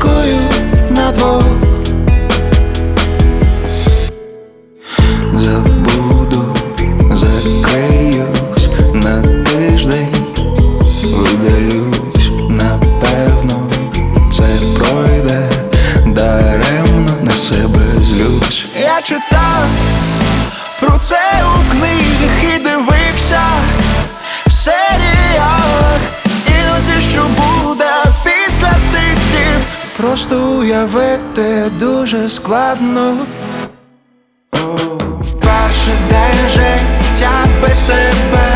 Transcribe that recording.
міркую на двох. Забуду, закриюсь на тиждень, видалюсь, напевно, це пройде, даремно на себе злюсь. Я читав про це у книгах і дивився в серіалах. Іноді що буде після титрів, просто уявити дуже складно. В перший день життя без тебе